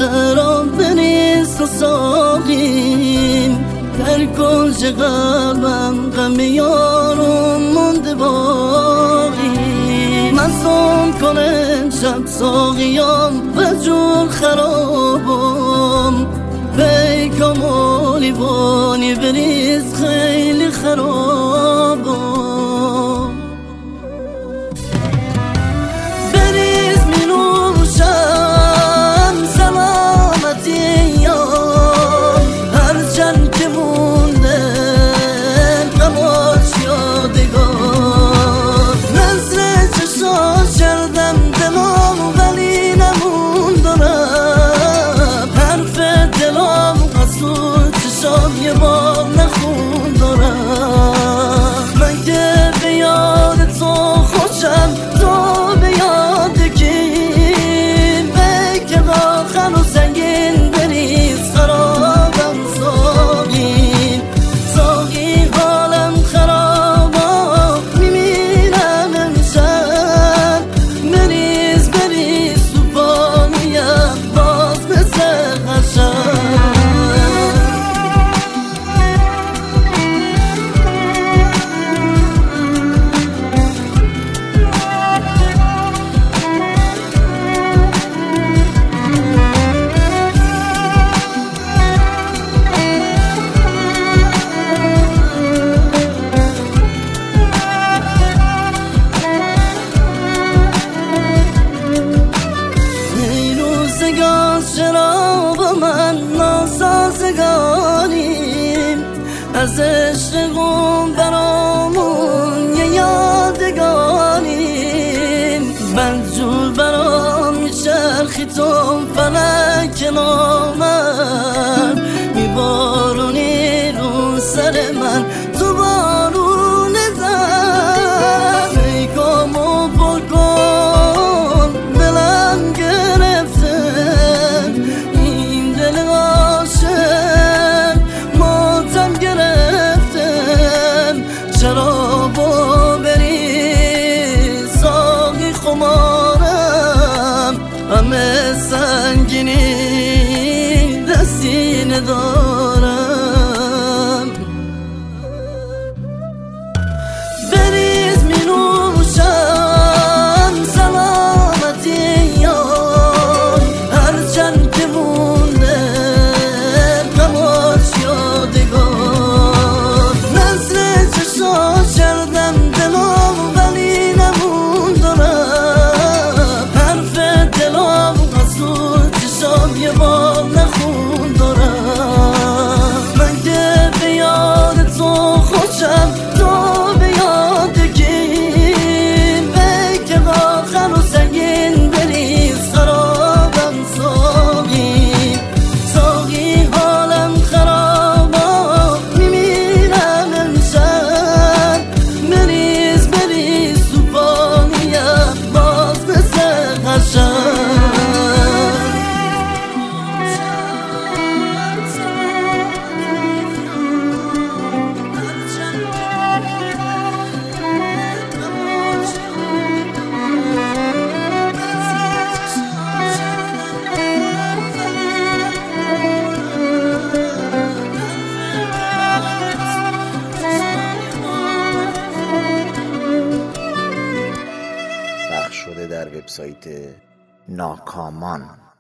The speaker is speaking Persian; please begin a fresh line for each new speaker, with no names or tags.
چرا بریز و ساقیم در کنج قلبم غم یارم مونده باقی مصوم کنه شب ساقیام و جور خرابم پیکم و لیوانی بریز خیلی خرابم بریز می نوشم سلامتی یام هرچند که مونده غماش یادگار نظر چشاش کردم دلم ولی نموندارم حرف دلم حسود چشام یه بار نخون دارم من که به یاد تو خوشم تو به یاد کی بکن آخر و سنگین بریز خرابم ساقی ساقی حالم خرابم میمیرم امشب بریز بریز تو پانیم باز مثل قشنگ چرا با من ناسازگاریم از عشقم برامون یه یادگاریم بدجور برام میچرخی تو فلک نامم میبارونی رو سر من تو بارون زن پیکامو پر کن دلم گرفته این دل عاشق ماتم گرفتم شرابو بری ساقی خمارم همه سنگینی دستی ندارم بریز می نوشم سلامتی یار هرچند که مونده غماش یادگار نظر چشاش کردم دلم ولی نموندارم حرف دلم حسود چشام یه بار نخون دارم من که به یاد تو خوشم تو به یاد کی بکن آخر و سنگین بریز خرابم ساقی ساقی حالم خرابم میمیرم امشب بریز بریز تو پانیم باز مثل قشنگ
پخش شده در وبسایت ناکامان.